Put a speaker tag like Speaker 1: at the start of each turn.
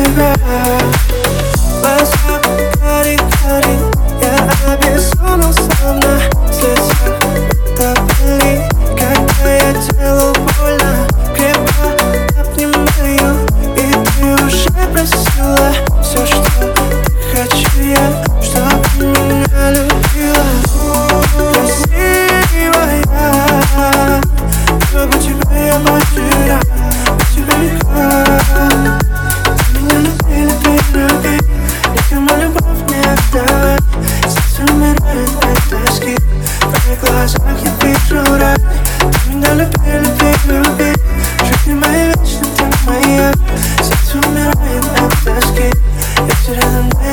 Speaker 1: тебя. Глаза кари-кари, я обезумел словно слезах тополей. Когда я делал больно, крепко обнимаю, и ты уже просила все, что хочу я, чтобы меня любила. Красивая, чтобы тебя я потерял, тебя никак. Ты меня люби, никому любовь не отдавай. Сердце умирает от тоски, в твоих глазах я вижу рай. Ты меня люби, жизнь моя вечна, ты моя. Сердце умирает от тоски, я все рядом.